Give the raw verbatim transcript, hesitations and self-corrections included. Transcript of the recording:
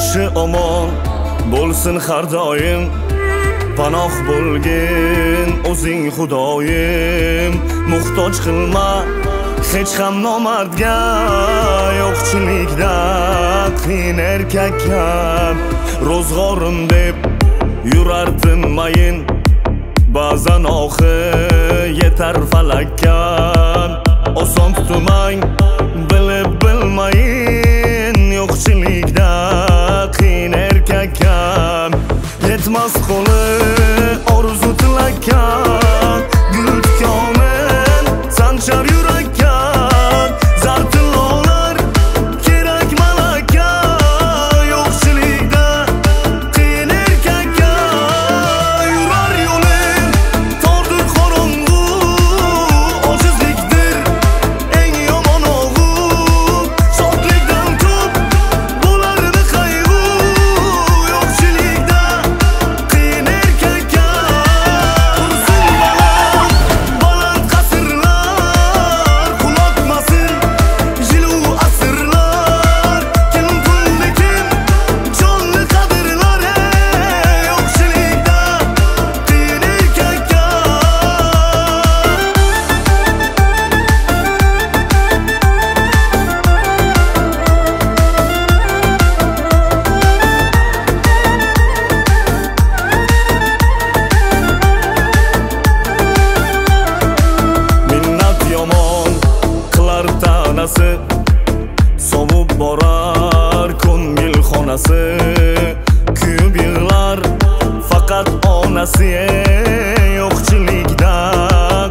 boshi omon bo'lsin har doim, panoh bo'lgin o'zing Xudoyim. Muhtoj qilma hech ham nomardga, yo'qchilikda qiyin erkakam. Ro'zg'orim deb yurardim mayin, ba'zan oxi yetar falakkan. Oson tutmang bilib bilmayin, yo'qchilikda qiyin erkakam. Yetmas qo'li orzu tilakkan, gul tikonin sanchar yurakkan. Zartillolar kerak malaka, yo'qchilikda qiyin erkakkan. Yurar yo'lim tordir qorong'u, ojizlikdir eng yomon og'u. Shodlikdan ko'p bo'lardi qayg'u, yo'qchilikda qiyin erkakkan. Tursin baland baland qasrlar, quloqmasin jilu asrlar. Kim pulni kim jonli qadrlar, yo'qchilikda qiyin erkakkan. Minnat yomon qilar tanasi, sovib borar ko'ngil xonasi. Kuyib yig'lar faqat onasi, yo'qchilikda